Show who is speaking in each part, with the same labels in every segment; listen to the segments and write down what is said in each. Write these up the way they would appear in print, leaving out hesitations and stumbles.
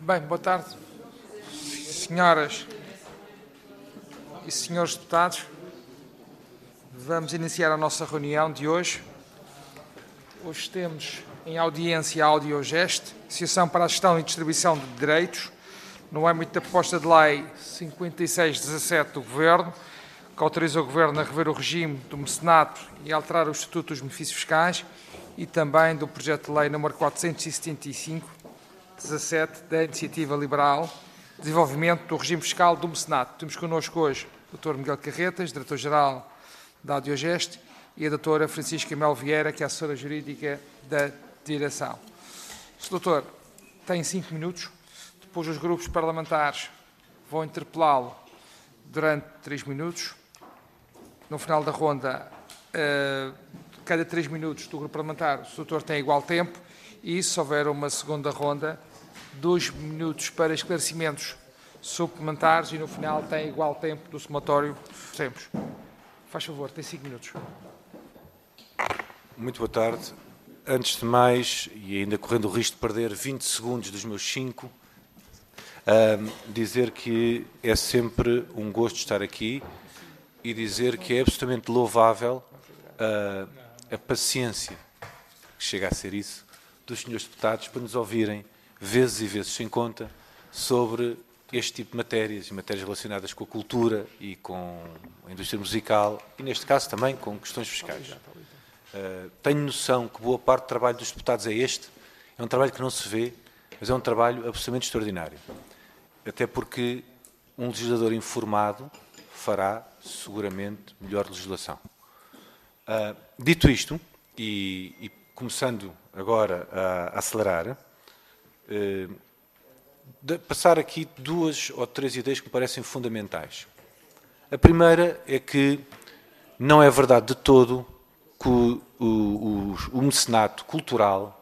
Speaker 1: Bem, boa tarde, senhoras e senhores deputados. Vamos iniciar a nossa reunião de hoje. Hoje temos em audiência a Audiogest, Associação para a Gestão e Distribuição de Direitos, no âmbito da proposta de lei 5617 do Governo, que autoriza o Governo a rever o regime do mecenato e a alterar o Estatuto dos Benefícios Fiscais, e também do projeto de lei número 475/17 da Iniciativa Liberal, Desenvolvimento do Regime Fiscal do Mecenato. Temos connosco hoje o Dr. Miguel Carretas, Diretor-Geral da Audiogest, e a Dra. Francisca Mel Vieira, que é assessora jurídica da Direção. O Sr. Doutor tem 5 minutos, depois os grupos parlamentares vão interpelá-lo durante 3 minutos. No final da ronda, cada 3 minutos do grupo parlamentar, o Sr. Doutor tem igual tempo, e se houver uma segunda ronda, 2 minutos para esclarecimentos suplementares, e no final tem igual tempo do somatório. Sempre. Faz favor, tem 5 minutos.
Speaker 2: Muito boa tarde. Antes de mais, e ainda correndo o risco de perder 20 segundos dos meus 5, dizer que é sempre um gosto estar aqui e dizer que é absolutamente louvável a paciência, que chega a ser isso, dos senhores deputados para nos ouvirem vezes e vezes sem conta sobre este tipo de matérias, e matérias relacionadas com a cultura e com a indústria musical, e neste caso também com questões fiscais. Tenho noção que boa parte do trabalho dos deputados é este, é um trabalho que não se vê, mas é um trabalho absolutamente extraordinário. Até porque um legislador informado fará seguramente melhor legislação. Dito isto, e começando agora a acelerar, passar aqui 2 ou 3 ideias que me parecem fundamentais. A primeira é que não é verdade de todo que o mecenato cultural,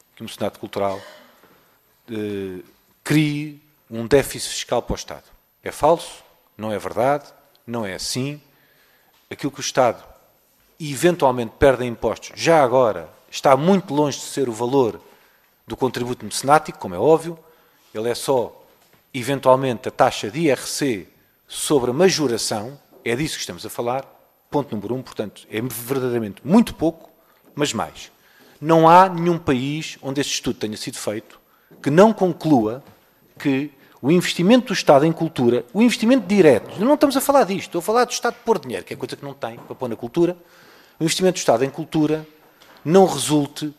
Speaker 2: crie um déficit fiscal para o Estado. É falso, não é verdade, não é assim. Aquilo que o Estado eventualmente perde em impostos, já agora, está muito longe de ser o valor do contributo mecenático, como é óbvio. Ele é só, eventualmente, a taxa de IRC sobre a majoração, é disso que estamos a falar. Ponto número 1, portanto, é verdadeiramente muito pouco, mas mais. Não há nenhum país onde este estudo tenha sido feito que não conclua que o investimento do Estado em cultura, o investimento direto, não estamos a falar disto, estou a falar do Estado pôr dinheiro, que é coisa que não tem para pôr na cultura, o investimento do Estado em cultura não resulte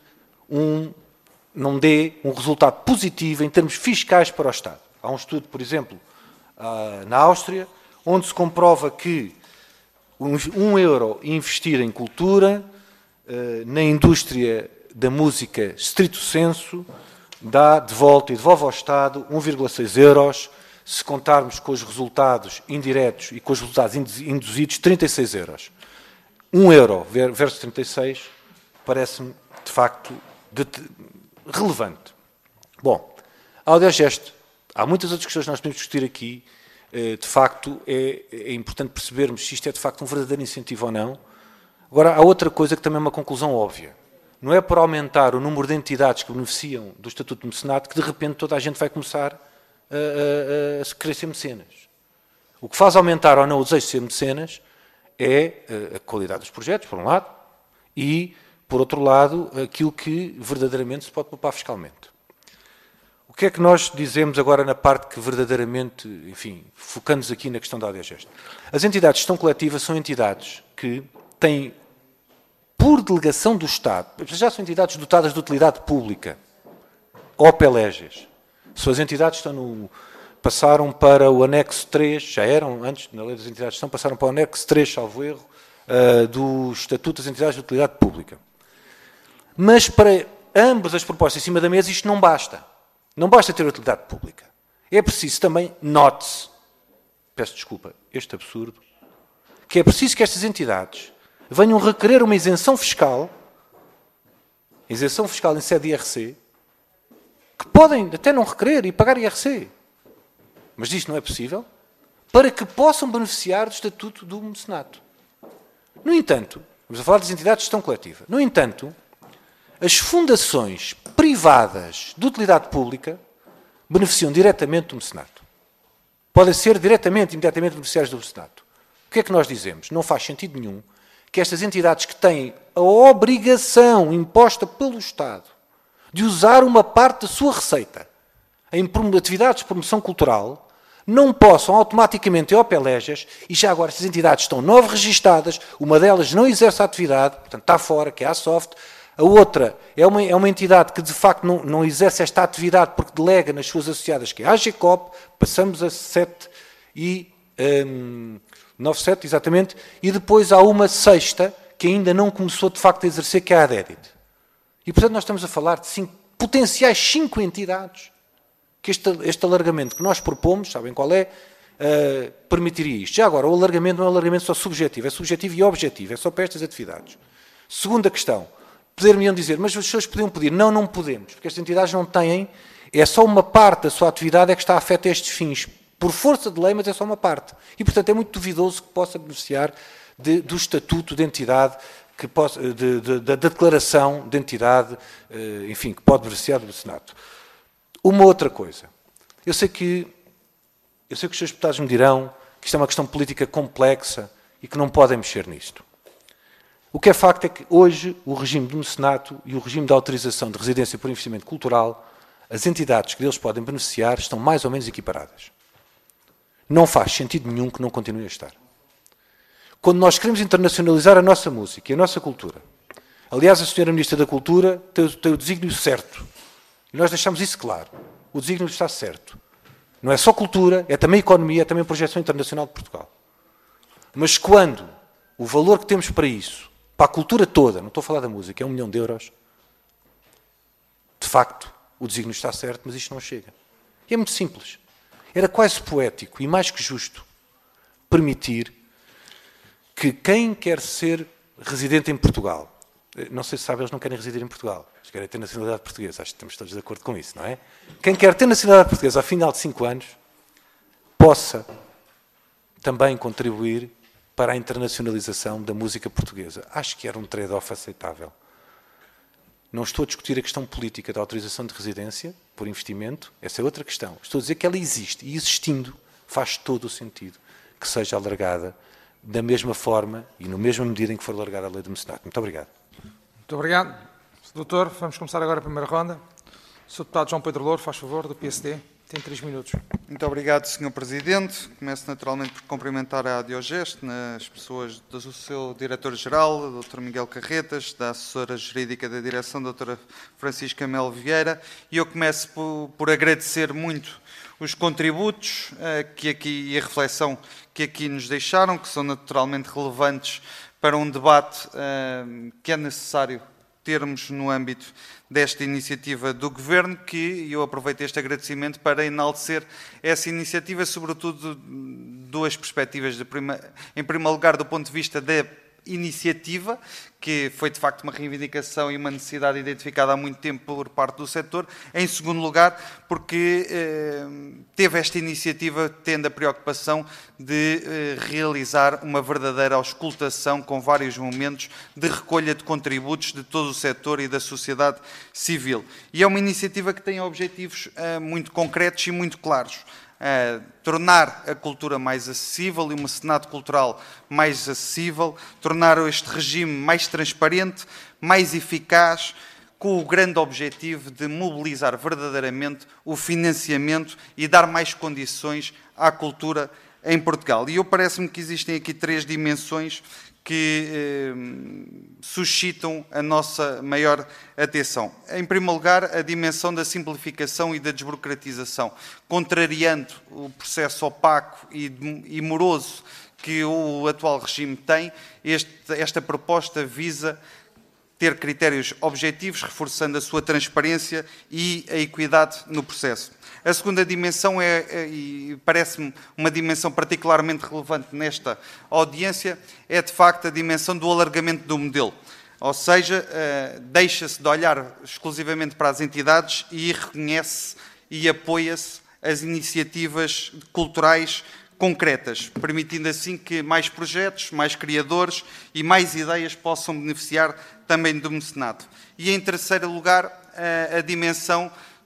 Speaker 2: não dê um resultado positivo em termos fiscais para o Estado. Há um estudo, por exemplo, na Áustria, onde se comprova que €1 investir em cultura, na indústria da música stricto sensu, dá de volta e devolve ao Estado €1,6, se contarmos com os resultados indiretos e com os resultados induzidos, €36. €1 versus 36 parece-me, de facto, relevante. Bom, a Audiogest, há muitas outras questões que nós podemos discutir aqui. De facto, é importante percebermos se isto é de facto um verdadeiro incentivo ou não. Agora, há outra coisa que também é uma conclusão óbvia. Não é por aumentar o número de entidades que beneficiam do Estatuto de Mecenato que de repente toda a gente vai começar a querer ser mecenas. O que faz aumentar ou não o desejo de ser mecenas é a qualidade dos projetos, por um lado, e, por outro lado, aquilo que verdadeiramente se pode poupar fiscalmente. O que é que nós dizemos agora na parte que verdadeiramente, enfim, focando-nos aqui na questão da Audiogest? As entidades de gestão coletiva são entidades que têm, por delegação do Estado, já são entidades dotadas de utilidade pública, ou pelégias. Suas entidades passaram para o anexo 3, já eram, antes, na lei das entidades de gestão, passaram para o anexo 3, salvo erro, do Estatuto das Entidades de Utilidade Pública. Mas para ambas as propostas em cima da mesa isto não basta. Não basta ter utilidade pública. É preciso também, note-se, peço desculpa, este absurdo, que é preciso que estas entidades venham requerer uma isenção fiscal em sede de IRC, que podem até não requerer e pagar IRC, mas isto não é possível, para que possam beneficiar do Estatuto do Mecenato. No entanto, estamos a falar das entidades de gestão coletiva, no entanto, as fundações privadas de utilidade pública beneficiam diretamente do mecenato. Podem ser diretamente, imediatamente beneficiários do mecenato. O que é que nós dizemos? Não faz sentido nenhum que estas entidades que têm a obrigação imposta pelo Estado de usar uma parte da sua receita em atividades de promoção cultural não possam automaticamente opelejas, e já agora estas entidades estão 9 registadas, uma delas não exerce a atividade, portanto está fora, que é a Soft, a outra é uma entidade que de facto não exerce esta atividade porque delega nas suas associadas, que é a AGCOP, passamos a 7 e 97, exatamente, e depois há uma sexta que ainda não começou de facto a exercer, que é a ADEDIT. E portanto nós estamos a falar de potenciais 5 entidades que este alargamento que nós propomos, sabem qual é, permitiria isto. Já agora, o alargamento não é um alargamento só subjetivo, é subjetivo e objetivo, é só para estas atividades. Segunda questão, poder-me dizer, mas as pessoas podiam pedir. Não, não podemos, porque estas entidades não têm, é só uma parte da sua atividade é que está afeta a estes fins, por força de lei, mas é só uma parte. E, portanto, é muito duvidoso que possa beneficiar do estatuto de entidade, da declaração de entidade, enfim, que pode beneficiar do mecenato. Uma outra coisa. Eu sei que os seus deputados me dirão que isto é uma questão política complexa e que não podem mexer nisto. O que é facto é que hoje o regime do mecenato e o regime de autorização de residência por investimento cultural, as entidades que deles podem beneficiar estão mais ou menos equiparadas. Não faz sentido nenhum que não continue a estar. Quando nós queremos internacionalizar a nossa música e a nossa cultura, aliás, a Sra. Ministra da Cultura tem o desígnio certo. E nós deixamos isso claro. O desígnio está certo. Não é só cultura, é também economia, é também projeção internacional de Portugal. Mas quando o valor que temos para isso, para a cultura toda, não estou a falar da música, é 1 milhão de euros, de facto, o desígnio está certo, mas isto não chega. E é muito simples. Era quase poético e mais que justo permitir que quem quer ser residente em Portugal, não sei se sabe, eles não querem residir em Portugal, eles querem ter nacionalidade portuguesa, acho que estamos todos de acordo com isso, não é? Quem quer ter nacionalidade portuguesa ao final de 5 anos, possa também contribuir para a internacionalização da música portuguesa. Acho que era um trade-off aceitável. Não estou a discutir a questão política da autorização de residência por investimento, essa é outra questão. Estou a dizer que ela existe, e existindo faz todo o sentido que seja alargada da mesma forma e na mesma medida em que for alargada a lei do mecenato. Muito obrigado.
Speaker 1: Muito obrigado. Doutor, vamos começar agora a primeira ronda. O Sr. Deputado João Pedro Louro, faz favor, do PSD. Tem 3 minutos.
Speaker 3: Muito obrigado, Sr. Presidente. Começo naturalmente por cumprimentar a Adiogest, nas pessoas do seu Diretor-Geral, o Dr. Miguel Carretas, da Assessora Jurídica da Direção, a Dra. Francisca Melo Vieira, e eu começo por agradecer muito os contributos e a reflexão que aqui nos deixaram, que são naturalmente relevantes para um debate que é necessário termos no âmbito desta iniciativa do Governo, que eu aproveito este agradecimento para enaltecer essa iniciativa, sobretudo duas perspectivas. Em primeiro lugar, do ponto de vista da iniciativa, que foi de facto uma reivindicação e uma necessidade identificada há muito tempo por parte do setor. Em segundo lugar, porque teve esta iniciativa tendo a preocupação de realizar uma verdadeira auscultação com vários momentos de recolha de contributos de todo o setor e da sociedade civil. E é uma iniciativa que tem objetivos muito concretos e muito claros. Tornar a cultura mais acessível e o mecenato cultural mais acessível, tornar este regime mais transparente, mais eficaz, com o grande objetivo de mobilizar verdadeiramente o financiamento e dar mais condições à cultura em Portugal. E parece-me que existem aqui 3 dimensões que suscitam a nossa maior atenção. Em primeiro lugar, a dimensão da simplificação e da desburocratização, contrariando o processo opaco e moroso que o atual regime tem. Esta proposta visa ter critérios objetivos, reforçando a sua transparência e a equidade no processo. A segunda dimensão e parece-me uma dimensão particularmente relevante nesta audiência, é de facto a dimensão do alargamento do modelo. Ou seja, deixa-se de olhar exclusivamente para as entidades e reconhece e apoia-se as iniciativas culturais concretas, permitindo assim que mais projetos, mais criadores e mais ideias possam beneficiar também do mecenato. E em terceiro lugar, a dimensão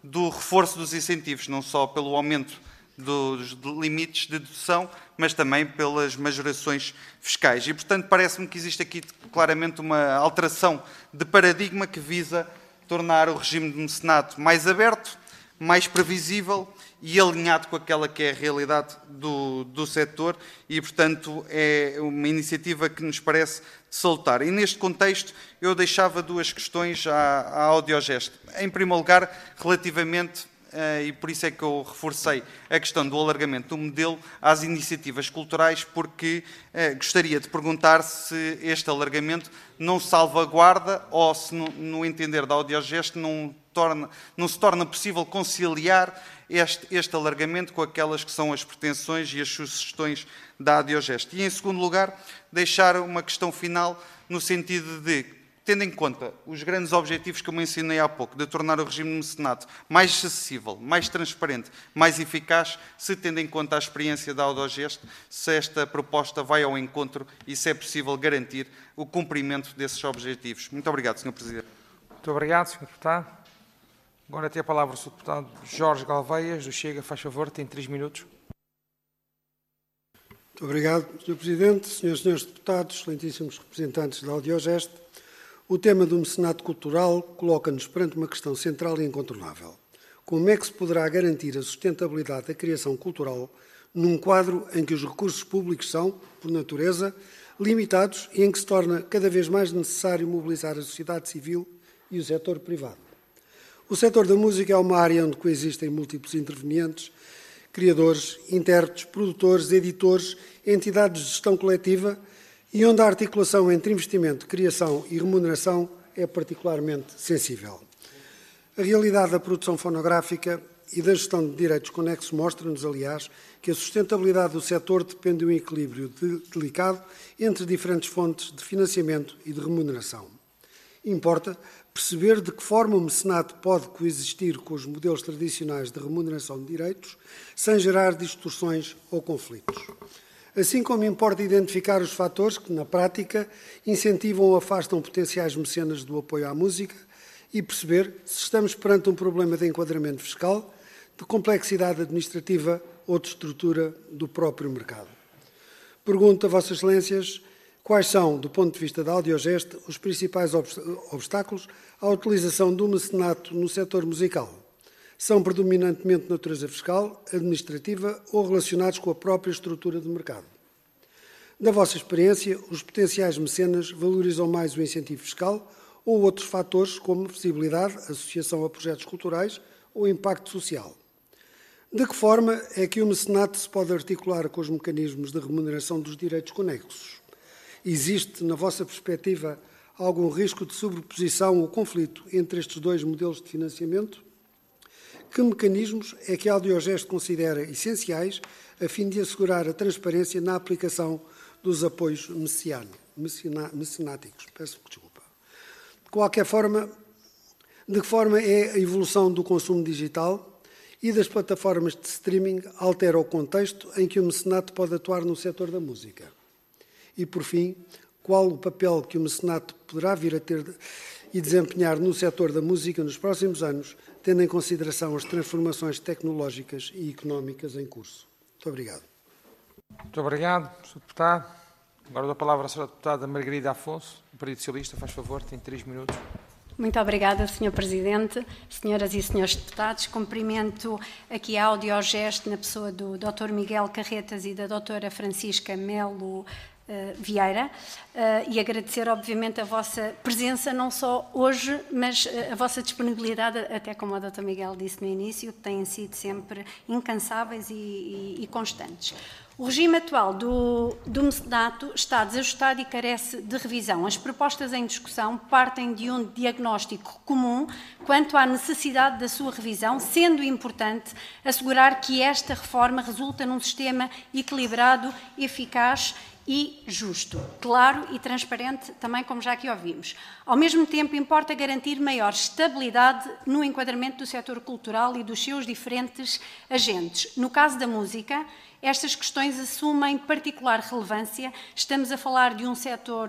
Speaker 3: do reforço dos incentivos, não só pelo aumento dos limites de dedução, mas também pelas majorações fiscais. E, portanto, parece-me que existe aqui claramente uma alteração de paradigma que visa tornar o regime de mecenato mais aberto, mais previsível e alinhado com aquela que é a realidade do setor e, portanto, é uma iniciativa que nos parece de salutar. E, neste contexto, eu deixava duas questões à Audiogesto. Em primeiro lugar, relativamente, e por isso é que eu reforcei a questão do alargamento do modelo às iniciativas culturais, porque gostaria de perguntar se este alargamento não salvaguarda ou se, no entender da Audiogesto, não se torna possível conciliar este alargamento com aquelas que são as pretensões e as sugestões da Audiogesto. E, em segundo lugar, deixar uma questão final no sentido de, tendo em conta os grandes objetivos que eu mencionei há pouco, de tornar o regime de mecenato mais acessível, mais transparente, mais eficaz, se tendo em conta a experiência da Audiogesto, se esta proposta vai ao encontro e se é possível garantir o cumprimento desses objetivos. Muito obrigado, Sr. Presidente.
Speaker 1: Muito obrigado, Sr. Deputado. Agora tem a palavra o Sr. Deputado Jorge Galveias, do Chega. Faz favor, tem 3 minutos.
Speaker 4: Muito obrigado, Sr. Presidente. Senhoras e senhores deputados, excelentíssimos representantes da Audiogesto, o tema do mecenato cultural coloca-nos perante uma questão central e incontornável. Como é que se poderá garantir a sustentabilidade da criação cultural num quadro em que os recursos públicos são, por natureza, limitados e em que se torna cada vez mais necessário mobilizar a sociedade civil e o setor privado? O setor da música é uma área onde coexistem múltiplos intervenientes, criadores, intérpretes, produtores, editores, entidades de gestão coletiva e onde a articulação entre investimento, criação e remuneração é particularmente sensível. A realidade da produção fonográfica e da gestão de direitos conexos mostra-nos, aliás, que a sustentabilidade do setor depende de um equilíbrio delicado entre diferentes fontes de financiamento e de remuneração. Importa perceber de que forma o mecenato pode coexistir com os modelos tradicionais de remuneração de direitos, sem gerar distorções ou conflitos. Assim como importa identificar os fatores que, na prática, incentivam ou afastam potenciais mecenas do apoio à música e perceber se estamos perante um problema de enquadramento fiscal, de complexidade administrativa ou de estrutura do próprio mercado. Pergunto a Vossas Excelências quais são, do ponto de vista da Audiogesto, os principais obstáculos à utilização do mecenato no setor musical. São predominantemente de natureza fiscal, administrativa ou relacionados com a própria estrutura do mercado. Da vossa experiência, os potenciais mecenas valorizam mais o incentivo fiscal ou outros fatores como visibilidade, associação a projetos culturais ou impacto social? De que forma é que o mecenato se pode articular com os mecanismos de remuneração dos direitos conexos? Existe, na vossa perspectiva, algum risco de sobreposição ou conflito entre estes dois modelos de financiamento? Que mecanismos é que a Audiogesto considera essenciais a fim de assegurar a transparência na aplicação dos apoios mecenáticos? Peço desculpa. De qualquer forma, de que forma é a evolução do consumo digital e das plataformas de streaming altera o contexto em que o mecenato pode atuar no setor da música? E, por fim, qual o papel que o mecenato poderá vir a ter e desempenhar no setor da música nos próximos anos, tendo em consideração as transformações tecnológicas e económicas em curso? Muito obrigado.
Speaker 1: Muito obrigado, Sr. Deputado. Agora dou a palavra à Sra. Deputada Margarida Afonso, do Partido Socialista. Faz favor, tem 3 minutos.
Speaker 5: Muito obrigada, Sr. Presidente, senhoras e senhores deputados. Cumprimento aqui a Audiogesto na pessoa do Dr. Miguel Carretas e da Dra. Francisca Melo Vieira e agradecer, obviamente, a vossa presença, não só hoje, mas a vossa disponibilidade, até como a Dr. Miguel disse no início, que têm sido sempre incansáveis e constantes. O regime atual do mecenato está desajustado e carece de revisão. As propostas em discussão partem de um diagnóstico comum quanto à necessidade da sua revisão, sendo importante assegurar que esta reforma resulta num sistema equilibrado, eficaz e justo, claro e transparente, também como já aqui ouvimos. Ao mesmo tempo, importa garantir maior estabilidade no enquadramento do setor cultural e dos seus diferentes agentes. No caso da música, estas questões assumem particular relevância. Estamos a falar de um setor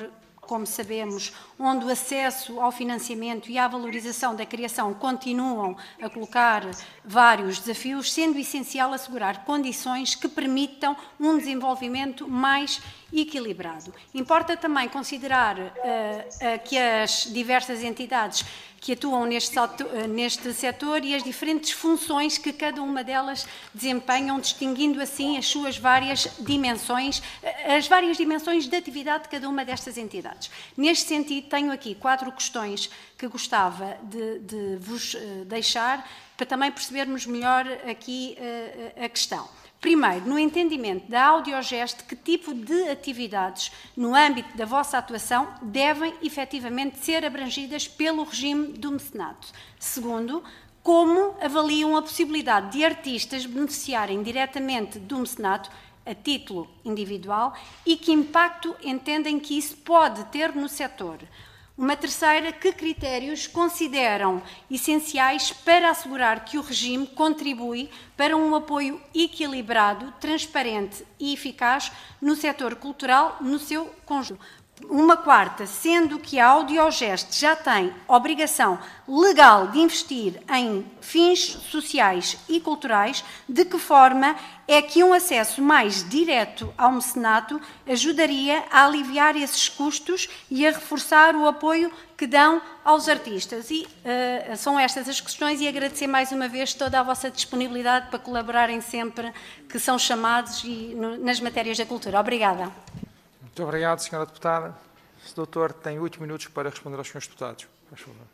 Speaker 5: como sabemos, onde o acesso ao financiamento e à valorização da criação continuam a colocar vários desafios, sendo essencial assegurar condições que permitam um desenvolvimento mais equilibrado. Importa também considerar que as diversas entidades que atuam neste setor e as diferentes funções que cada uma delas desempenham, distinguindo assim as suas várias dimensões, as várias dimensões de atividade de cada uma destas entidades. Neste sentido, tenho aqui 4 questões que gostava de vos deixar para também percebermos melhor aqui a questão. Primeiro, no entendimento da Audiogest, que tipo de atividades no âmbito da vossa atuação devem efetivamente ser abrangidas pelo regime do mecenato? Segundo, como avaliam a possibilidade de artistas beneficiarem diretamente do mecenato a título individual e que impacto entendem que isso pode ter no setor? Uma terceira, que critérios consideram essenciais para assegurar que o regime contribui para um apoio equilibrado, transparente e eficaz no setor cultural no seu conjunto? Uma quarta, sendo que a Audiogest já tem obrigação legal de investir em fins sociais e culturais, de que forma é que um acesso mais direto ao mecenato ajudaria a aliviar esses custos e a reforçar o apoio que dão aos artistas? E são estas as questões, e agradecer mais uma vez toda a vossa disponibilidade para colaborarem sempre que são chamados nas matérias da cultura. Obrigada.
Speaker 1: Muito obrigado, Sra. Deputada. O doutor tem 8 minutos para responder aos senhores deputados. Por favor.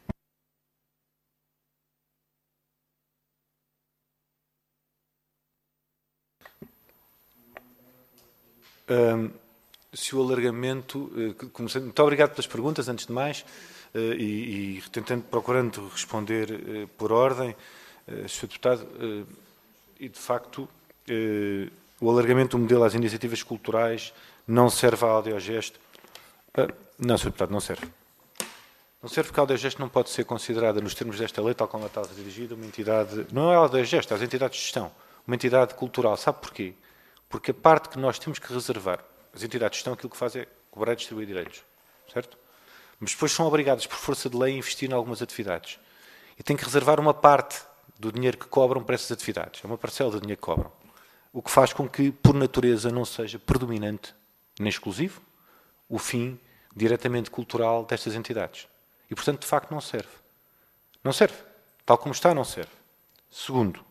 Speaker 2: Se o alargamento... Muito obrigado pelas perguntas, antes de mais, e procurando responder por ordem, Sr. Deputado, e de facto, o alargamento do modelo às iniciativas culturais não serve à Audiogest. Não, Sr. Deputado, não serve. Não serve porque a Audiogest não pode ser considerada, nos termos desta lei, tal como ela está dirigida, uma entidade... Não é a Audiogest, é as entidades de gestão. Uma entidade cultural. Sabe porquê? Porque a parte que nós temos que reservar, as entidades de gestão, aquilo que fazem é cobrar e distribuir direitos. Certo? Mas depois são obrigadas, por força de lei, a investir em algumas atividades. E têm que reservar uma parte do dinheiro que cobram para essas atividades. É uma parcela do dinheiro que cobram. O que faz com que, por natureza, não seja predominante, nem exclusivo, o fim diretamente cultural destas entidades. E, portanto, de facto, não serve. Não serve. Tal como está, não serve. Segundo,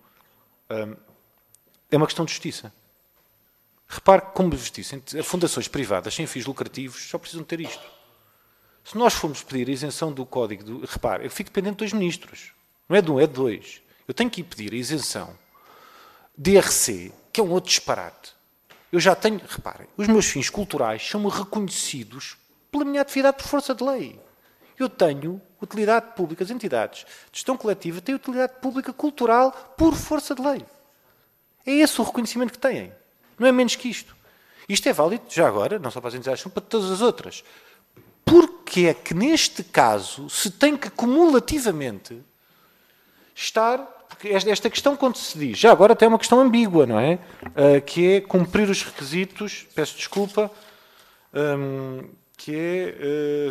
Speaker 2: é uma questão de justiça. Repare que, como justiça, fundações privadas sem fins lucrativos só precisam ter isto. Se nós formos pedir a isenção do código... Repare, eu fico dependente de 2 ministros. Não é de um, é de 2. Eu tenho que ir pedir a isenção de IRC, que é um outro disparate. Eu já tenho... Reparem, os meus fins culturais são reconhecidos pela minha atividade por força de lei. Eu tenho utilidade pública, as entidades de gestão coletiva têm utilidade pública cultural por força de lei. É esse o reconhecimento que têm. Não é menos que isto. Isto é válido, já agora, não só para as entidades, mas para todas as outras. Porque é que, neste caso, se tem que cumulativamente estar... Porque esta questão, quando se diz, já agora até é uma questão ambígua, não é? Que é cumprir os requisitos, peço desculpa, que é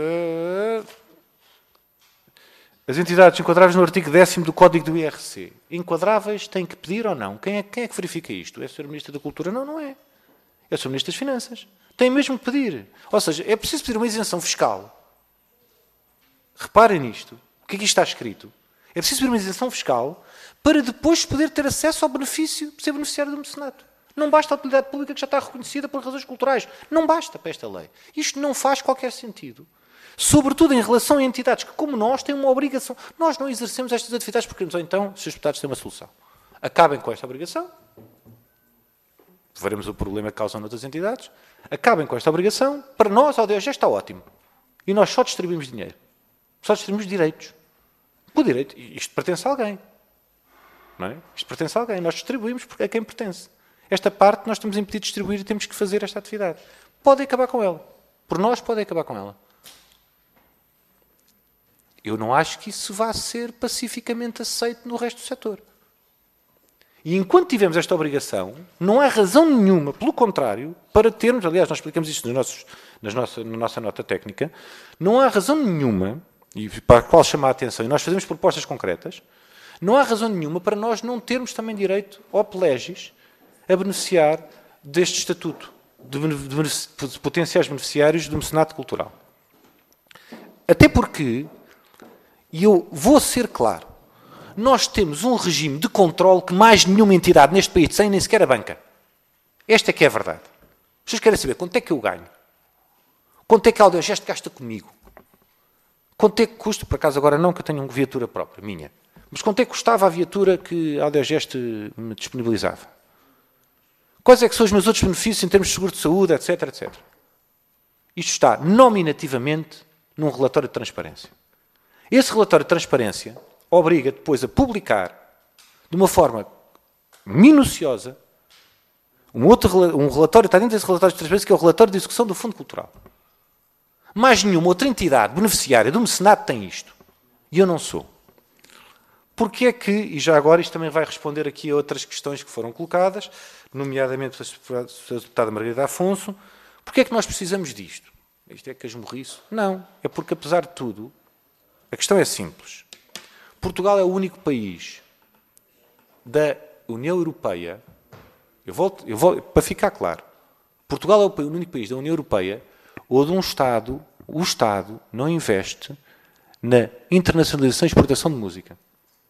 Speaker 2: as entidades enquadráveis no artigo 10º do Código do IRC. Enquadráveis têm que pedir ou não? Quem é que verifica isto? É o Sr. Ministro da Cultura? Não, não é. É o Sr. Ministro das Finanças. Tem mesmo que pedir. Ou seja, é preciso pedir uma isenção fiscal. Reparem nisto. O que é que isto está escrito? É preciso pedir uma isenção fiscal para depois poder ter acesso ao benefício, ser beneficiário do mecenato. Não basta a utilidade pública que já está reconhecida por razões culturais. Não basta para esta lei. Isto não faz qualquer sentido. Sobretudo em relação a entidades que, como nós, têm uma obrigação. Nós não exercemos estas atividades porque queremos, ou então, se os deputados têm uma solução. Acabem com esta obrigação. Veremos o problema que causam noutras entidades. Acabem com esta obrigação. Para nós, a Audiogest está ótimo. E nós só distribuímos dinheiro. Só distribuímos direitos. Por direito. Isto pertence a alguém. Não é? Isto pertence a alguém. Nós distribuímos a quem pertence. Esta parte nós estamos impedidos de distribuir e temos que fazer esta atividade. Podem acabar com ela. Por nós, podem acabar com ela. Eu não acho que isso vá ser pacificamente aceito no resto do setor. E enquanto tivermos esta obrigação, não há razão nenhuma, pelo contrário, para termos, aliás, nós explicamos isto na nossa nota técnica, não há razão nenhuma, e para a qual chamar a atenção, e nós fazemos propostas concretas, não há razão nenhuma para nós não termos também direito, op legis, a beneficiar deste estatuto de potenciais beneficiários do mecenato cultural. Até porque, e eu vou ser claro, nós temos um regime de controle que mais nenhuma entidade neste país tem, nem sequer a banca. Esta é que é a verdade. As pessoas querem saber quanto é que eu ganho. Quanto é que a Audiogest gasta comigo. Quanto é que custa, por acaso agora não, que eu tenho uma viatura própria, minha. Mas quanto é que custava a viatura que a Audiogest me disponibilizava? Quais é que são os meus outros benefícios em termos de seguro de saúde, etc, etc. Isto está nominativamente num relatório de transparência. Esse relatório de transparência obriga depois a publicar de uma forma minuciosa um relatório, está dentro desse relatório de transparência, que é o relatório de execução do Fundo Cultural. Mais nenhuma outra entidade beneficiária do mecenato tem isto. E eu não sou. Porque é que, e já agora isto também vai responder aqui a outras questões que foram colocadas, nomeadamente pela deputada Margarida Afonso, porque é que nós precisamos disto? Isto é casmurriço? Não. É porque, apesar de tudo, a questão é simples. Portugal é o único país da União Europeia, para ficar claro, Portugal é o único país da União Europeia onde o Estado não investe na internacionalização e exportação de música.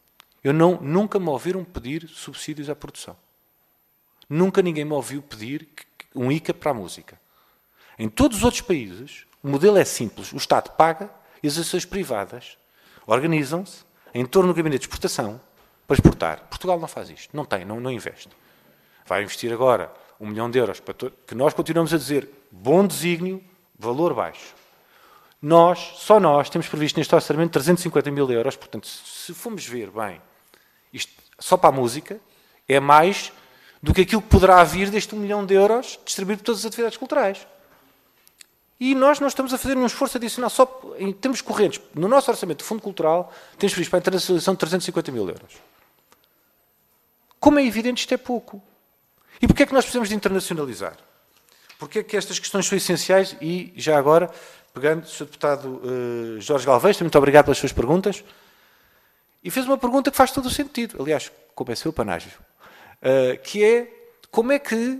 Speaker 2: Nunca me ouviram pedir subsídios à produção. Nunca ninguém me ouviu pedir um ICA para a música. Em todos os outros países, o modelo é simples. O Estado paga e as associações privadas organizam-se em torno do gabinete de exportação para exportar. Portugal não faz isto. Não investe. Vai investir agora 1 milhão de euros, que nós continuamos a dizer bom desígnio, valor baixo. Só nós temos previsto neste orçamento 350 mil euros, portanto, se formos ver bem, isto só para a música, é mais do que aquilo que poderá vir deste 1 milhão de euros distribuído por todas as atividades culturais. E nós não estamos a fazer nenhum esforço adicional, só em termos correntes. No nosso orçamento do Fundo Cultural, temos previsto para a internacionalização de 350 mil euros. Como é evidente, isto é pouco. E porquê é que nós precisamos de internacionalizar? Porque é que estas questões são essenciais e, já agora, pegando o Sr. Deputado Jorge Galvez, muito obrigado pelas suas perguntas, e fez uma pergunta que faz todo o sentido, aliás, como é seu panágio, que é como é que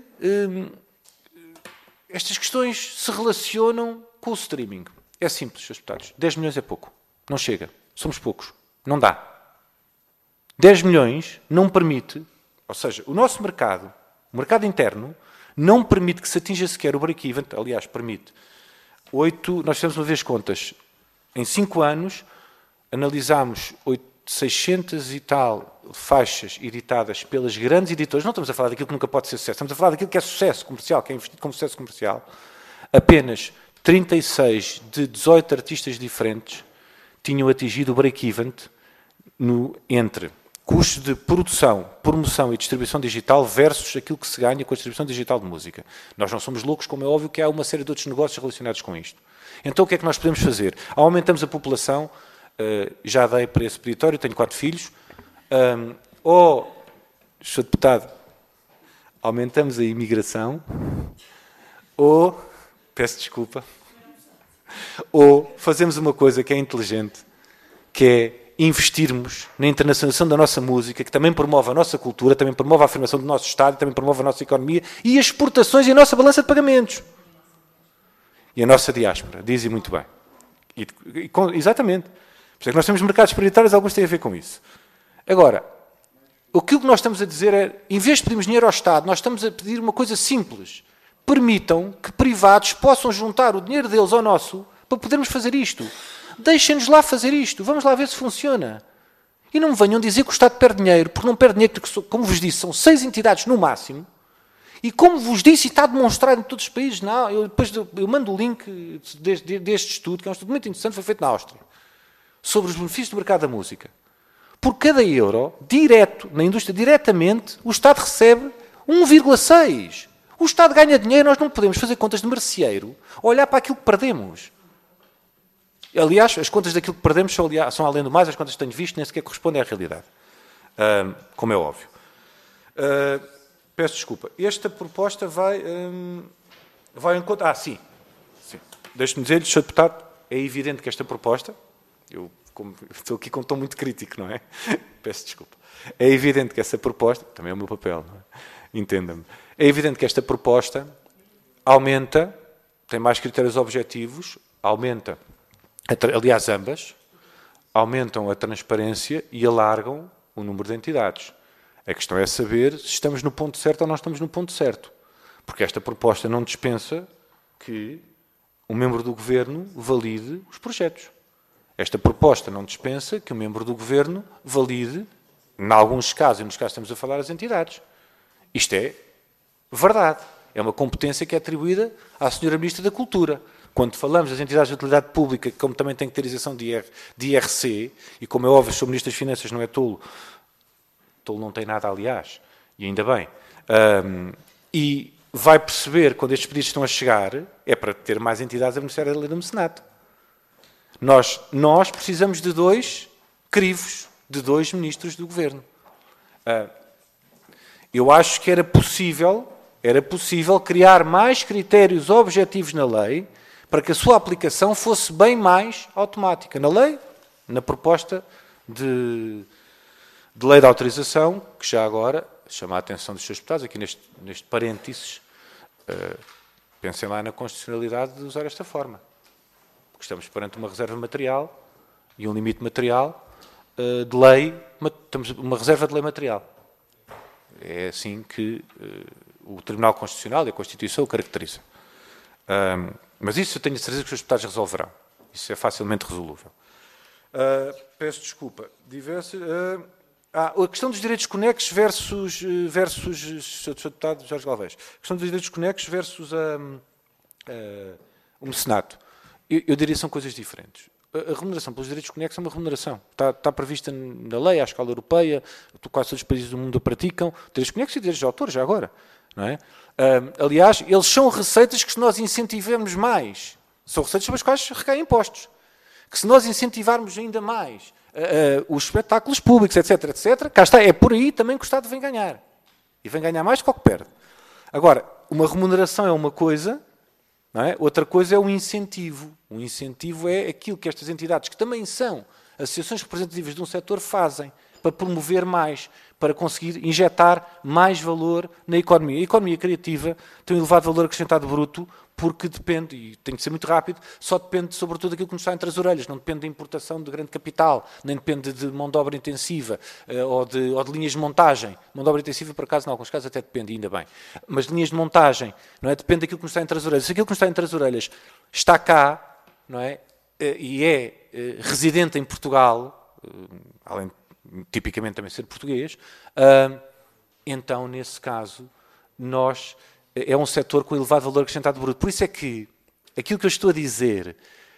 Speaker 2: estas questões se relacionam com o streaming. É simples, Srs. Deputados, 10 milhões é pouco, não chega, somos poucos, não dá. 10 milhões não permite, ou seja, o nosso mercado, o mercado interno, não permite que se atinja sequer o break-even, aliás, permite. Nós fizemos uma vez contas, em 5 anos, analisámos 600 e tal faixas editadas pelas grandes editoras, não estamos a falar daquilo que nunca pode ser sucesso, estamos a falar daquilo que é sucesso comercial, que é investido como sucesso comercial. Apenas 36 de 18 artistas diferentes tinham atingido o break-even entre custos de produção, promoção e distribuição digital versus aquilo que se ganha com a distribuição digital de música. Nós não somos loucos, como é óbvio que há uma série de outros negócios relacionados com isto. Então o que é que nós podemos fazer? Aumentamos a população, já dei para esse peditório, tenho 4 filhos, Sr. Deputado, aumentamos a imigração, peço desculpa, ou fazemos uma coisa que é inteligente, que é investirmos na internacionalização da nossa música, que também promove a nossa cultura, também promove a afirmação do nosso Estado, também promove a nossa economia e as exportações e a nossa balança de pagamentos. E a nossa diáspora, dizem muito bem. Exatamente. Por isso é que nós temos mercados prioritários, alguns têm a ver com isso. Agora, aquilo que nós estamos a dizer é, em vez de pedirmos dinheiro ao Estado, nós estamos a pedir uma coisa simples. Permitam que privados possam juntar o dinheiro deles ao nosso para podermos fazer isto. Deixem-nos lá fazer isto, vamos lá ver se funciona. E não me venham dizer que o Estado perde dinheiro, porque não perde dinheiro, porque, como vos disse, são 6 entidades no máximo, e como vos disse, e está demonstrado em todos os países, eu mando o link deste estudo, que é um estudo muito interessante, foi feito na Áustria, sobre os benefícios do mercado da música. Por cada euro, direto, na indústria, diretamente, o Estado recebe 1,6. O Estado ganha dinheiro, nós não podemos fazer contas de merceeiro, olhar para aquilo que perdemos. Aliás, as contas daquilo que perdemos são além do mais, as contas que tenho visto nem sequer correspondem à realidade, como é óbvio. Peço desculpa. Esta proposta vai em conta... sim. Deixe-me dizer-lhe, Sr. Deputado, é evidente que esta proposta... Como estou aqui com um tom muito crítico, não é? Peço desculpa. É evidente que essa proposta... Também é o meu papel, não é? Entenda-me. É evidente que esta proposta aumenta, tem mais critérios objetivos, aumenta... Aliás, ambas aumentam a transparência e alargam o número de entidades. A questão é saber se estamos no ponto certo ou não estamos no ponto certo. Porque esta proposta não dispensa que um membro do Governo valide os projetos. Esta proposta não dispensa que um membro do Governo valide, em alguns casos, e nos casos estamos a falar, as entidades. Isto é verdade. É uma competência que é atribuída à Sra. Ministra da Cultura. Quando falamos das entidades de utilidade pública, como também tem que ter isenção de IRC, e como é óbvio, o Sr. Ministro das Finanças não é tolo não tem nada, aliás, e ainda bem, e vai perceber, quando estes pedidos estão a chegar, é para ter mais entidades a beneficiar da lei do mecenato. Nós precisamos de 2 crivos, de 2 ministros do Governo. Eu acho que era possível criar mais critérios objetivos na lei para que a sua aplicação fosse bem mais automática. Na lei, na proposta de lei de autorização, que já agora chama a atenção dos seus deputados, aqui neste parênteses, pensem lá na constitucionalidade de usar esta forma. Porque estamos perante uma reserva material e um limite material de lei, temos uma reserva de lei material. É assim que o Tribunal Constitucional e a Constituição o caracteriza. Mas isso eu tenho a certeza que os seus deputados resolverão. Isso é facilmente resolúvel. Peço desculpa. A questão dos direitos conexos versus Sr. Deputado Jorge Galvez. A questão dos direitos conexos versus o mecenato. Eu diria que são coisas diferentes. A remuneração pelos direitos conexos é uma remuneração. Está prevista na lei, à escala europeia, quase todos os países do mundo a praticam. Direitos conexos e direitos de autor, já agora. Não é? Aliás, eles são receitas que, se nós incentivemos mais, são receitas sobre as quais recaem impostos. Que se nós incentivarmos ainda mais os espetáculos públicos, etc., cá está, é por aí também que o Estado vem ganhar. E vem ganhar mais do que o que perde. Agora, uma remuneração é uma coisa, não é? Outra coisa é o incentivo. O incentivo é aquilo que estas entidades, que também são associações representativas de um setor, fazem para promover mais, para conseguir injetar mais valor na economia. A economia criativa tem um elevado valor acrescentado bruto porque depende, e tem que ser muito rápido, só depende sobretudo daquilo que nos está entre as orelhas, não depende da importação de grande capital, nem depende de mão de obra intensiva ou de linhas de montagem. Mão de obra intensiva, por acaso, em alguns casos até depende, ainda bem. Mas linhas de montagem, não é? Depende daquilo que nos está entre as orelhas. Se aquilo que nos está entre as orelhas está cá, não é? E é residente em Portugal, além de tipicamente também ser português, então, nesse caso, é um setor com elevado valor acrescentado bruto. Por isso é que aquilo que eu estou a dizer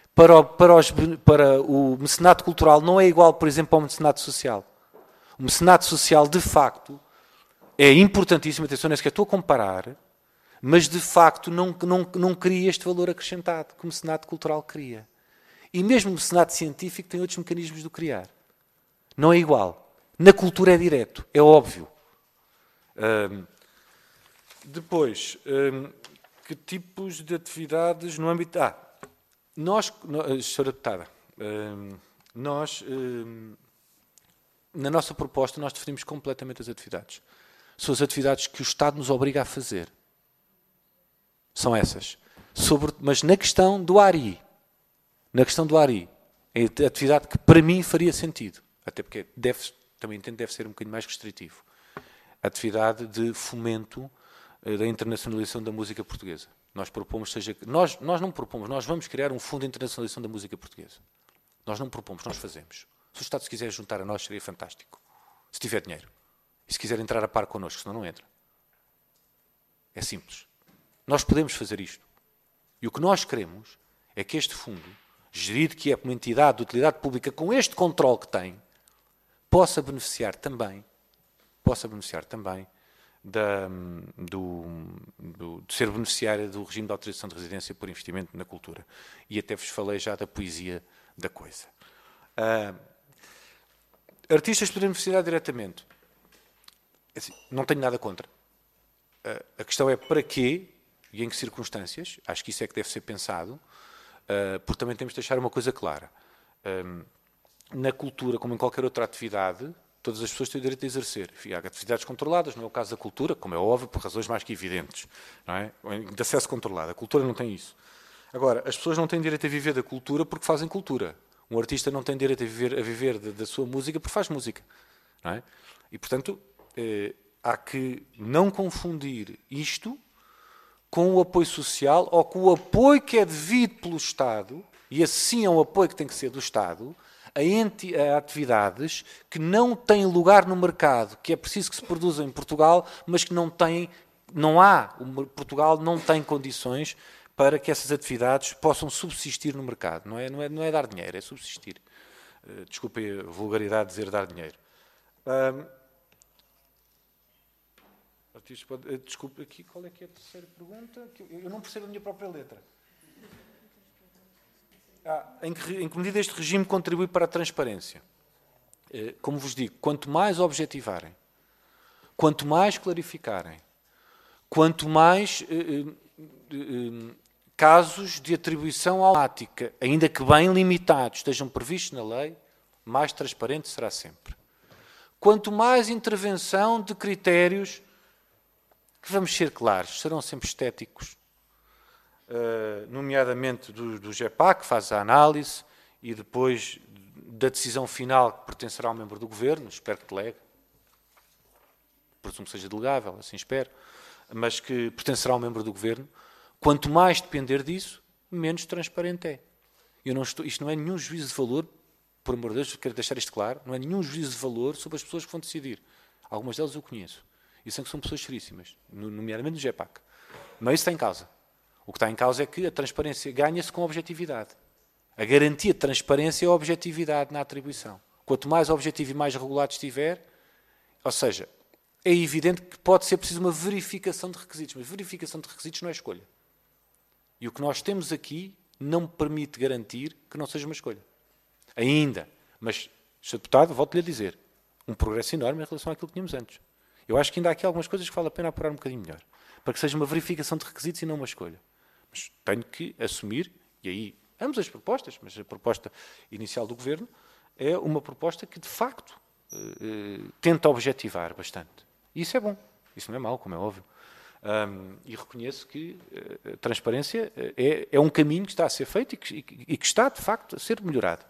Speaker 2: para o mecenato cultural não é igual, por exemplo, ao mecenato social. O mecenato social, de facto, é importantíssimo, atenção, não é que eu estou a comparar, mas, de facto, não cria este valor acrescentado que o mecenato cultural cria. E mesmo o mecenato científico tem outros mecanismos de o criar. Não é igual. Na cultura é direto, é óbvio. Depois, que tipos de atividades no âmbito... Sra. Deputada, na nossa proposta, nós definimos completamente as atividades. São as atividades que o Estado nos obriga a fazer. São essas. Mas na questão do ARI, é a atividade que para mim faria sentido, até porque também entendo que deve ser um bocadinho mais restritivo. A atividade de fomento da internacionalização da música portuguesa. Nós não propomos, nós vamos criar um fundo de internacionalização da música portuguesa. Nós não propomos, nós fazemos. Se o Estado se quiser juntar a nós, seria fantástico. Se tiver dinheiro. E se quiser entrar a par connosco, senão não entra. É simples. Nós podemos fazer isto. E o que nós queremos é que este fundo, gerido que é por uma entidade de utilidade pública com este controle que tem, possa beneficiar também de ser beneficiária do regime de autorização de residência por investimento na cultura. E até vos falei já da poesia da coisa. Artistas podem beneficiar diretamente. assim, não tenho nada contra. A questão é para quê e em que circunstâncias. Acho que isso é que deve ser pensado, porque também temos de deixar uma coisa clara. Na cultura, como em qualquer outra atividade, todas as pessoas têm o direito de exercer. Há atividades controladas, não é o caso da cultura, como é óbvio, por razões mais que evidentes, não é? De acesso controlado. A cultura não tem isso. Agora, as pessoas não têm direito a viver da cultura porque fazem cultura. Um artista não tem direito a viver da sua música porque faz música, não é? E, portanto, há que não confundir isto com o apoio social ou com o apoio que é devido pelo Estado, e assim é um apoio que tem que ser do Estado, a atividades que não têm lugar no mercado, que é preciso que se produzam em Portugal, mas que Portugal não tem condições para que essas atividades possam subsistir no mercado. Não é dar dinheiro, é subsistir. Desculpem a vulgaridade de dizer dar dinheiro. Desculpe, aqui qual é que é a terceira pergunta? Eu não percebo a minha própria letra. Em que medida este regime contribui para a transparência? Como vos digo, quanto mais objetivarem, quanto mais clarificarem, quanto mais casos de atribuição automática, ainda que bem limitados, estejam previstos na lei, mais transparente será sempre. Quanto mais intervenção de critérios, que vamos ser claros, serão sempre estéticos, nomeadamente do GEPAC, que faz a análise, e depois da decisão final que pertencerá ao membro do Governo, espero que delegue, presumo que seja delegável, assim espero, mas que pertencerá ao membro do Governo. Quanto mais depender disso, menos transparente é. Isto não é nenhum juízo de valor, por amor de Deus, quero deixar isto claro, não é nenhum juízo de valor sobre as pessoas que vão decidir. Algumas delas eu conheço, e sei que são pessoas seríssimas, nomeadamente no GEPAC. Mas isso está em causa. O que está em causa é que a transparência ganha-se com objetividade. A garantia de transparência é a objetividade na atribuição. Quanto mais objetivo e mais regulado estiver, ou seja, é evidente que pode ser preciso uma verificação de requisitos, mas verificação de requisitos não é escolha. E o que nós temos aqui não me permite garantir que não seja uma escolha. Ainda. Mas, Sr. Deputado, volto-lhe a dizer, um progresso enorme em relação àquilo que tínhamos antes. Eu acho que ainda há aqui algumas coisas que vale a pena apurar um bocadinho melhor, para que seja uma verificação de requisitos e não uma escolha. Mas tenho que assumir, e aí ambas as propostas, mas a proposta inicial do Governo é uma proposta que, de facto, tenta objetivar bastante. E isso é bom. Isso não é mau, como é óbvio. E reconheço que a transparência é um caminho que está a ser feito e que está, de facto, a ser melhorado.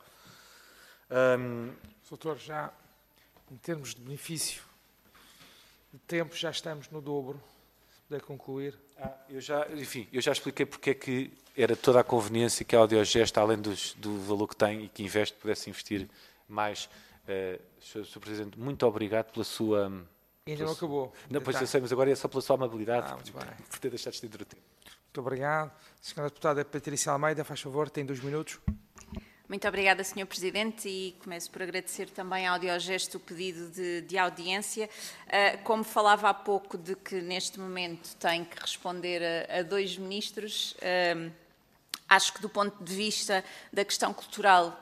Speaker 1: Doutor, já em termos de benefício de tempo, já estamos no dobro. Se puder concluir. Eu já expliquei porque é que era toda a conveniência que a Audiogest, além do valor que tem e que investe, pudesse investir mais. Sr. Presidente, muito obrigado pela sua... Ainda não acabou.
Speaker 2: Não, pois eu sei, mas agora é só pela sua amabilidade
Speaker 1: por
Speaker 2: ter deixado de estender o tempo.
Speaker 1: Muito obrigado. Senhora Deputada Patrícia Almeida, faz favor, tem 2 minutos.
Speaker 6: Muito obrigada, Sr. Presidente, e começo por agradecer também à Audiogest o pedido de audiência. Como falava há pouco de que neste momento tem que responder a 2 ministros, acho que do ponto de vista da questão cultural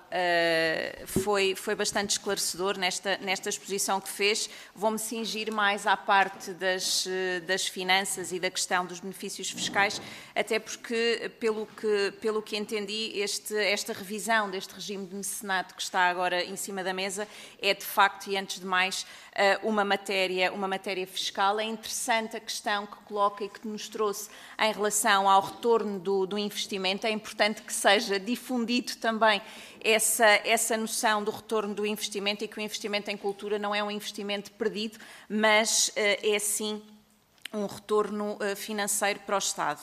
Speaker 6: foi bastante esclarecedor nesta exposição que fez. Vou-me cingir mais à parte das finanças e da questão dos benefícios fiscais, até porque, pelo que entendi, esta revisão deste regime de mecenato que está agora em cima da mesa é, de facto, e antes de mais, uma matéria fiscal. É interessante a questão que coloca e que nos trouxe em relação ao retorno do investimento. É importante que seja difundido também essa noção do retorno do investimento e que o investimento em cultura não é um investimento perdido, mas é sim um retorno financeiro para o Estado.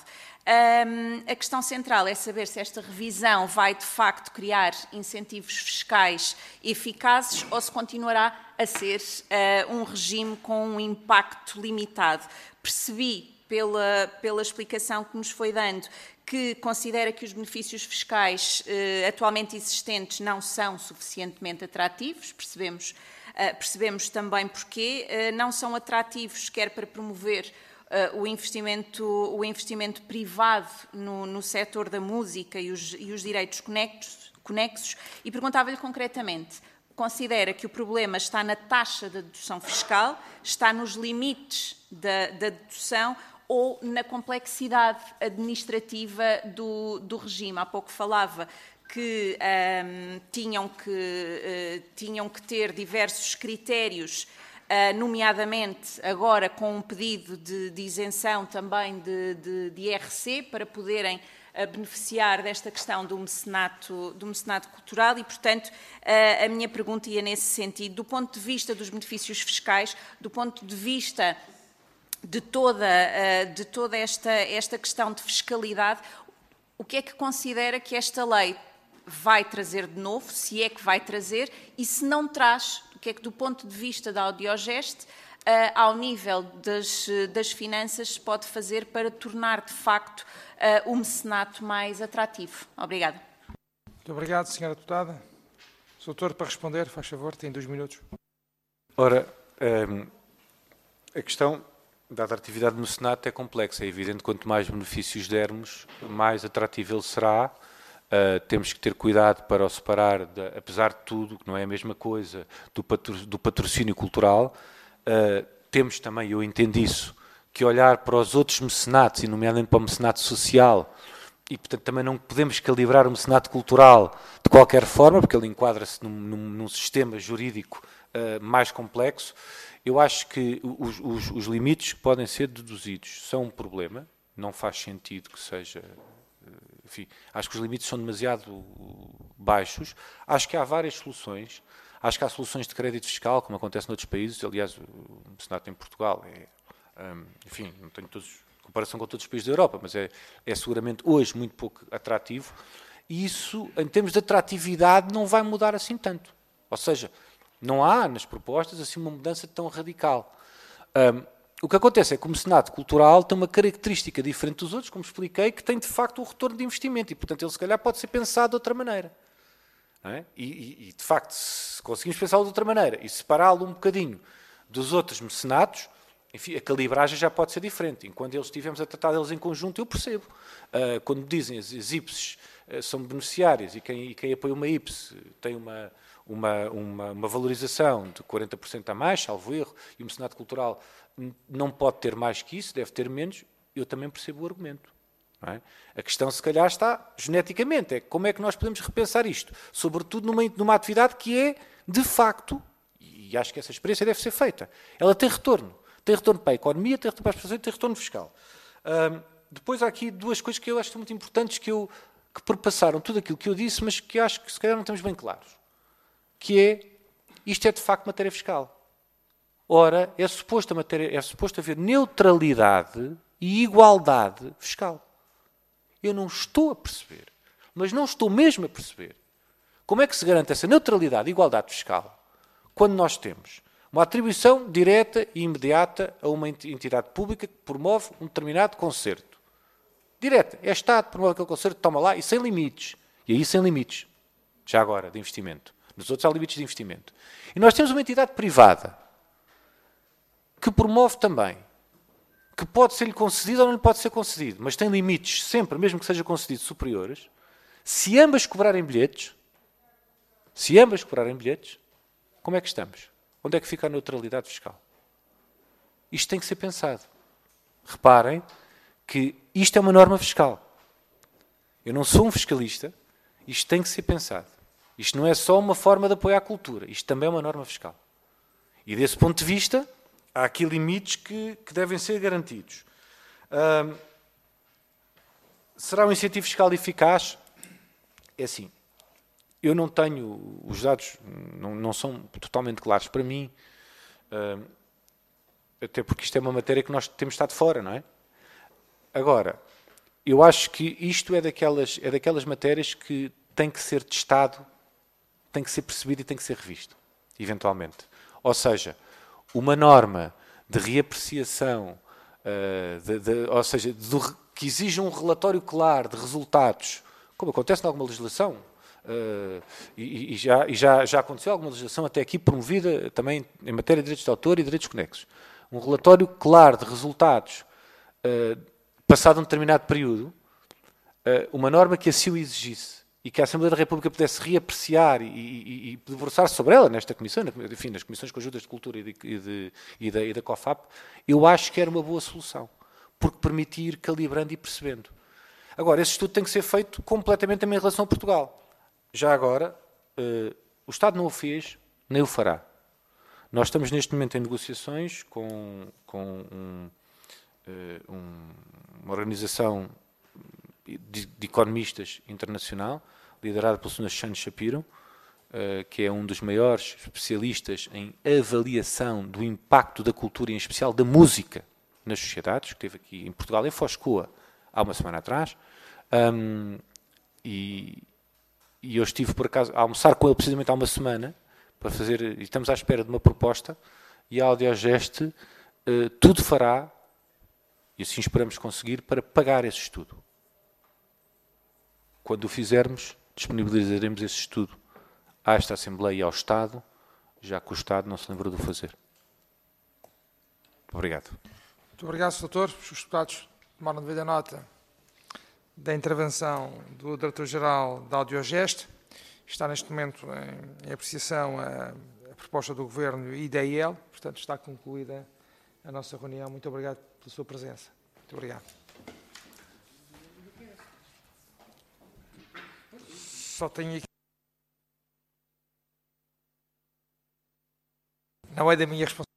Speaker 6: A questão central é saber se esta revisão vai, de facto, criar incentivos fiscais eficazes ou se continuará a ser um regime com um impacto limitado. Percebi, pela explicação que nos foi dando, que considera que os benefícios fiscais atualmente existentes não são suficientemente atrativos. Percebemos também porquê. Não são atrativos, quer para promover o investimento privado no setor da música e os direitos conexos, e perguntava-lhe concretamente considera que o problema está na taxa da dedução fiscal, está nos limites da dedução ou na complexidade administrativa do regime. Há pouco falava que tinham que ter diversos critérios, nomeadamente agora com um pedido de isenção também de IRC para poderem beneficiar desta questão do mecenato cultural e, portanto, a minha pergunta ia nesse sentido. Do ponto de vista dos benefícios fiscais, do ponto de vista de toda esta questão de fiscalidade, o que é que considera que esta lei vai trazer de novo, se é que vai trazer, e se não traz, o que é que do ponto de vista da Audiogest, ao nível das finanças, se pode fazer para tornar de facto o mecenato mais atrativo? Obrigada.
Speaker 1: Muito obrigado, Sra. Deputada. Sr. Doutor, para responder, faz favor, tem 2 minutos.
Speaker 2: Ora, a questão da atratividade do mecenato é complexa. É evidente que quanto mais benefícios dermos, mais atrativo ele será. Temos que ter cuidado para o separar, apesar de tudo, que não é a mesma coisa, do patrocínio cultural. Temos também, eu entendo isso, que olhar para os outros mecenatos, e nomeadamente para o mecenato social, e portanto também não podemos calibrar o mecenato cultural de qualquer forma, porque ele enquadra-se num sistema jurídico mais complexo. Eu acho que os limites que podem ser deduzidos são um problema, não faz sentido que seja... Enfim, acho que os limites são demasiado baixos. Acho que há várias soluções. Acho que há soluções de crédito fiscal, como acontece noutros países. Aliás, o mecenato em Portugal enfim, não tenho comparação com todos os países da Europa, mas é seguramente hoje muito pouco atrativo. E isso, em termos de atratividade, não vai mudar assim tanto. Ou seja, não há nas propostas assim uma mudança tão radical. O que acontece é que o mecenato cultural tem uma característica diferente dos outros, como expliquei, que tem de facto um retorno de investimento e, portanto, ele se calhar pode ser pensado de outra maneira. Não é? E, de facto, se conseguimos pensá-lo de outra maneira e separá-lo um bocadinho dos outros mecenatos, enfim, a calibragem já pode ser diferente. Enquanto estivermos a tratar deles em conjunto, eu percebo. Quando dizem as IPSs são beneficiárias e quem apoia uma IPS tem uma valorização de 40% a mais, salvo erro, e o mecenato cultural não pode ter mais que isso, deve ter menos, eu também percebo o argumento. Não é? A questão, se calhar, está geneticamente, é como é que nós podemos repensar isto, sobretudo numa atividade que é, de facto, e acho que essa experiência deve ser feita, ela tem retorno para a economia, tem retorno para as pessoas, tem retorno fiscal. Depois há aqui 2 coisas que eu acho muito importantes, que perpassaram tudo aquilo que eu disse, mas que acho que se calhar não estamos bem claros, que é, isto é de facto matéria fiscal. Ora, é suposto haver neutralidade e igualdade fiscal. Eu não estou a perceber, mas não estou mesmo a perceber, como é que se garante essa neutralidade e igualdade fiscal quando nós temos uma atribuição direta e imediata a uma entidade pública que promove um determinado concerto. Direta, é Estado que promove aquele concerto, toma lá, e sem limites. E aí sem limites, já agora, de investimento. Nos outros há limites de investimento. E nós temos uma entidade privada que promove também, que pode ser-lhe concedido ou não lhe pode ser concedido, mas tem limites sempre, mesmo que seja concedido, superiores. Se ambas cobrarem bilhetes, como é que estamos? Onde é que fica a neutralidade fiscal? Isto tem que ser pensado. Reparem que isto é uma norma fiscal. Eu não sou um fiscalista, isto tem que ser pensado. Isto não é só uma forma de apoiar a cultura, isto também é uma norma fiscal. E desse ponto de vista, há aqui limites que devem ser garantidos. Será um incentivo fiscal eficaz? É assim, eu não tenho, os dados não são totalmente claros para mim, até porque isto é uma matéria que nós temos estado fora, não é? Agora, eu acho que isto é daquelas matérias que tem que ser testado, tem que ser percebido e tem que ser revisto, eventualmente. Ou seja, uma norma de reapreciação, ou seja, que exija um relatório claro de resultados, como acontece em alguma legislação, e já aconteceu alguma legislação até aqui promovida também em matéria de direitos de autor e direitos conexos. Um relatório claro de resultados, passado um determinado período, uma norma que assim o exigisse e que a Assembleia da República pudesse reapreciar e debruçar sobre ela nesta comissão, enfim, nas comissões conjuntas de Cultura e da COFAP, eu acho que era uma boa solução, porque permitia ir calibrando e percebendo. Agora, esse estudo tem que ser feito completamente também em relação a Portugal. Já agora, o Estado não o fez, nem o fará. Nós estamos neste momento em negociações com uma organização de economistas internacional, liderada pelo Sr. Sean Shapiro, que é um dos maiores especialistas em avaliação do impacto da cultura, em especial da música, nas sociedades, que esteve aqui em Portugal, em Foscoa, há uma semana atrás, e eu estive, por acaso, a almoçar com ele precisamente há uma semana, para fazer, e estamos à espera de uma proposta, e a Audiogest tudo fará, e assim esperamos conseguir, para pagar esse estudo. Quando o fizermos, disponibilizaremos esse estudo a esta Assembleia e ao Estado, já que o Estado não se lembrou de o fazer. Obrigado.
Speaker 1: Muito obrigado, Sr. Doutor. Os deputados tomaram devida nota da intervenção do Diretor-Geral da Audiogest. Está neste momento em apreciação a proposta do Governo e da IEL. Portanto, está concluída a nossa reunião. Muito obrigado pela sua presença. Muito obrigado. Só tenho aqui... Não é da minha responsabilidade.